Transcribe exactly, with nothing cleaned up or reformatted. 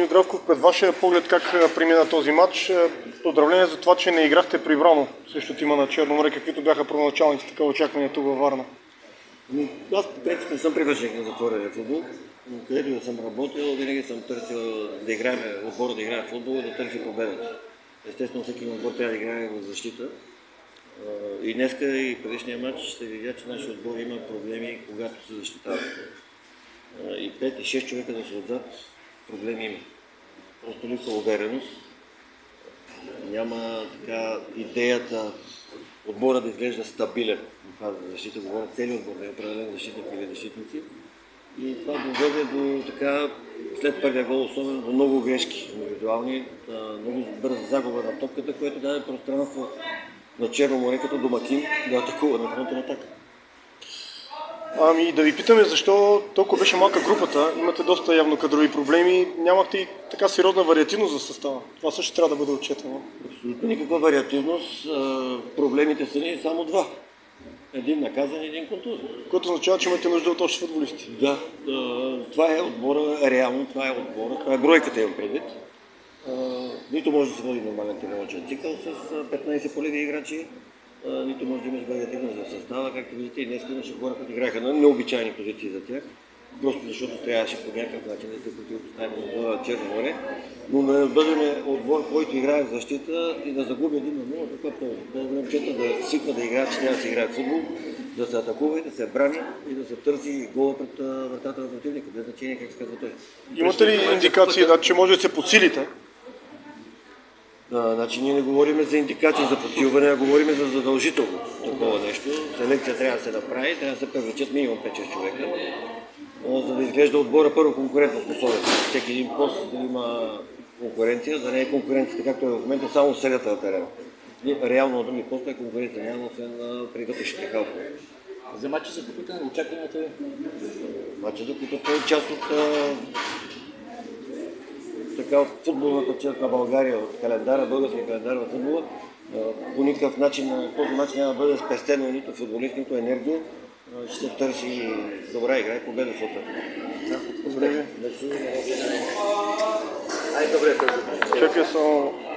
Господин Здравков, пред вашия поглед как премина този матч? Поздравление за това, че не играхте прибрано срещу тима на Черно море, каквито бяха първоначалните така очаквания тук във Варна. Аз по принцип не съм привърженик на затворения футбол. Където да съм работил, винаги съм търсил да играем, отбора да играе футбол и да търси победата. Естествено, всеки отбор трябва да играе в защита. И днеска и предишния матч се видя, че нашия отбор има проблеми, когато се защитава. И пет и шест човека да са отзад, проблеми има. Просто липсва увереност. Няма така идеята отбора да изглежда стабилен в фаза за защита. Говоря целият отбор, не е определен защитник или защитници. И това доведе до така, след първия гол особено, до много грешки индивидуални, много бърза загуба на топката, което даде пространство на Черно море като домакин да атакува на фронта на атака. Ами да ви питаме защо толкова беше малка групата, имате доста явно кадрови проблеми, нямахте и така сериозна вариативност за състава. Това също трябва да бъде отчетено. Абсолютно никаква вариативност, проблемите са ни само два. Един наказан и един контузен. Което означава, че имате нужда от още футболисти. Да, това е отбора, реално това е отбора, това е бройката имам предвид. Нито може да се води нормален тренировъчен цикъл с петнайсет полеви играчи, нито може да имаш вариативност за състава, както видите и днес имаше хора, които играха на необичайни позиции за тях, просто защото трябваше по някакъв начин да се противопоставим на отбора на Черно море, но да бъдем отбор, който играе в защита и да загуби един на нула, каква полза. Да момчета да свиква да играят, че трябва да се играе в футбол, да се атакува и да се брани и да се търси гола пред вратата на противника, без значение как се казва той. Имате ли индикации, да, че може да се подсилите? А, значи ние не говорим за индикации за подсилване, а говорим за задължително такова нещо. Селекция трябва да се направи, трябва да се привлечат минимум пет-шест човека, за да изглежда отбора първо конкурентно способен. Всеки един пост да има конкуренция, да не е конкуренцията както е в момента само средата на терена. Реално на други постове конкуренция няма, освен при вътрешните халфове. За матча за купата на очакванията ви? Матча за купата е част от така от футболната част на България, от календара, българския календар в футбола. По никакъв начин този мач няма да бъде спестено нито футболист, нито енергия. Ще се търси добра игра и победа съответно. Добре. Ай, добре, Чакай само.